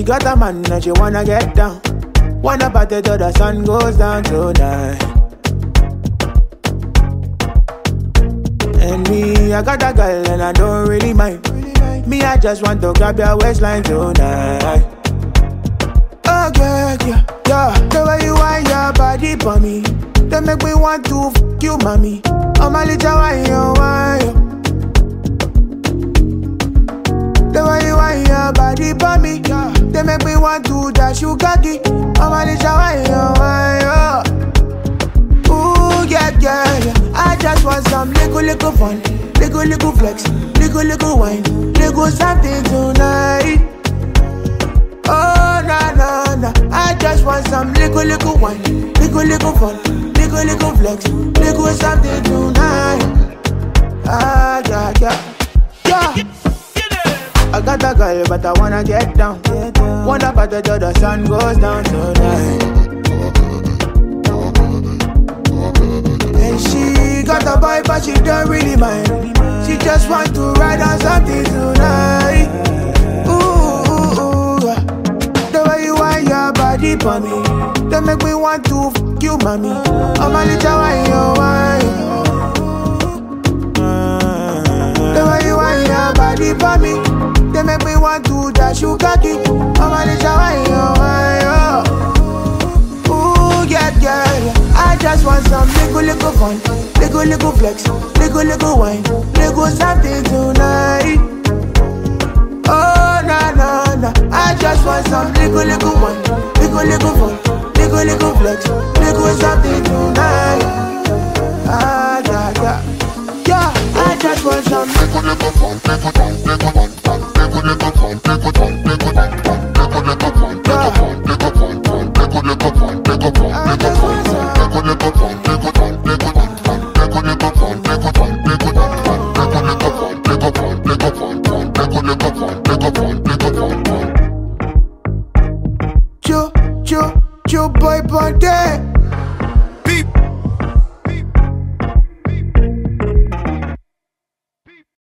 got a man and she wanna get down. Wanna party till the sun goes down tonight. And me, I got a girl and I don't really mind. Me, I just want to grab your waistline tonight. Oh yeah, yeah, yeah. The way you want your body for me, they make me want to fuck you, mommy. I'm a little wine. The way you want your body for me, they make me want to dash you cocky. I'm a little wine. Ooh, yeah, yeah, yeah. I just want some little fun, little flex, little wine, little something tonight. Oh, nah, nah, nah. I just want some little wine, little fun, little flex, little something tonight. Ah, yeah, yeah, yeah. I got a girl, but I wanna get down. Wanna party till the sun goes down tonight. And she got a boy, but she don't really mind. She just want to ride on something tonight. Ooh, the way you want your body for me, they make me want to fuck you, mommy. I'm a little wine. The way you want your body for me, they make me want to dash you cocky. I'm a little wine. Ooh, yeah, yeah, yeah. I just want some little fun, little flex, little wine, little something tonight. Oh, nah, nah, nah. I just want some little wine, little fun, little flex, little something tonight. Ah, yeah, yeah. Yeah, I just want some little fun, little fun.